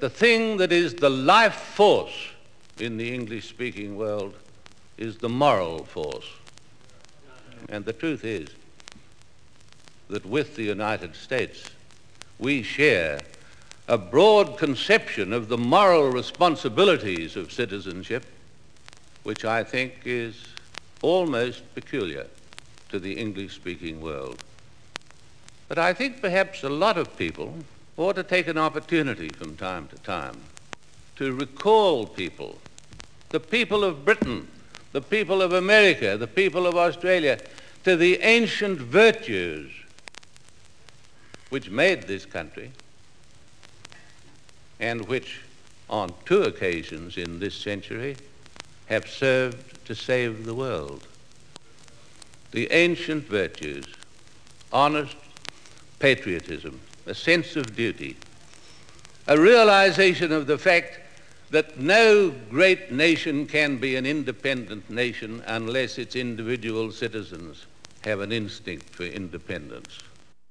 the thing that is the life force in the English-speaking world is the moral force. And the truth is that with the United States, we share a broad conception of the moral responsibilities of citizenship, which I think is almost peculiar to the English-speaking world. But I think perhaps a lot of people ought to take an opportunity from time to time to recall people, the people of Britain, the people of America, the people of Australia, to the ancient virtues which made this country and which on 2 occasions in this century have served to save the world. The ancient virtues: honest patriotism, a sense of duty, a realization of the fact that no great nation can be an independent nation unless its individual citizens have an instinct for independence.